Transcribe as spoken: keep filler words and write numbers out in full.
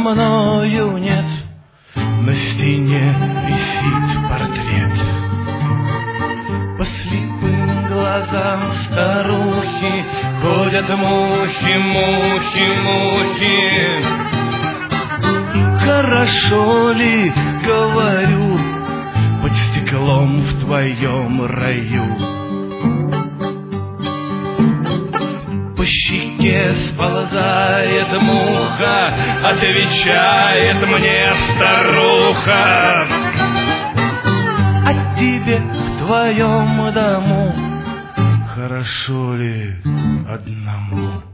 мною нет. На стене висит портрет. По слепым глазам старухи ходят мухи, мухи, мухи. Хорошо ли, говорю, под стеклом в твоем раю? По щеке сползает муха, отвечает мне старуха. А тебе в твоем дому хорошо ли одному?